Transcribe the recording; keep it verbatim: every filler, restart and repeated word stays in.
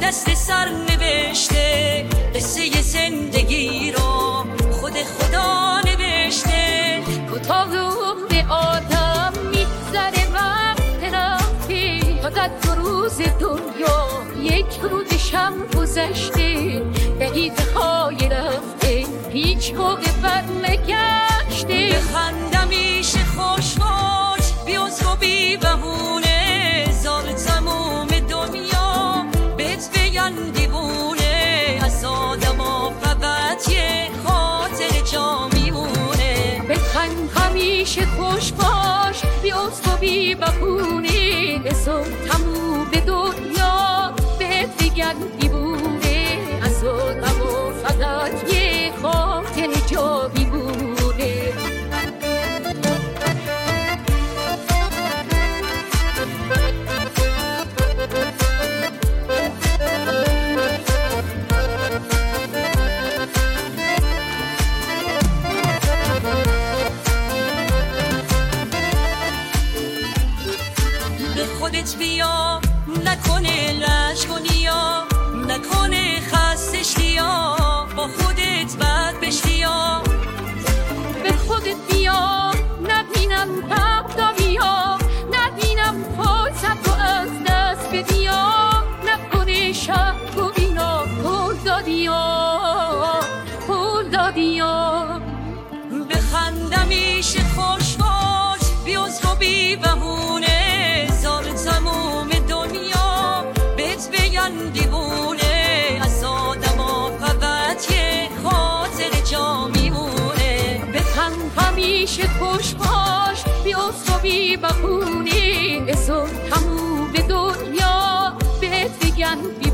دست سر نوشته، قصه زندگی رو خود خدا نوشته. کوتاه عمر آدم میگذره وقت رفته، فقط دو روز دنیا یک روزشم گذشته. دقیقه های رفته هیچ موقع بر نگشته. بخندم میشه خوش باش بی عذر و بی بهونه، زار تموم دنیا بهت بگن دیوونه. از آدم ها فقط یه خاطر جا میمونه. بخند همیشه خوش باش بی عذر و بی بهونه، بزار تموم دنیا بهت بگن دیوونه. از آدم ها فقط یه خاطر جا میمونه. خودت بیا نکنه لشکنیا، نکنه خستشیا، با خودت بد بشیا. به خودت بیا نبینم تقدامیا، نبینم فرصت رو از دست بدیا. نکنه شب و بینا پول دادیا، پول دادیا. بخندم میشه خوش باش بی عذر و بی بهونه، تموم دنیا بهت بگن دیوونه. از آدم ها فقط یه خاطر جا میمونه. بخند همیشه خوش باش بی عذر و بی بهونه، بزار تموم دنیا بهت بگن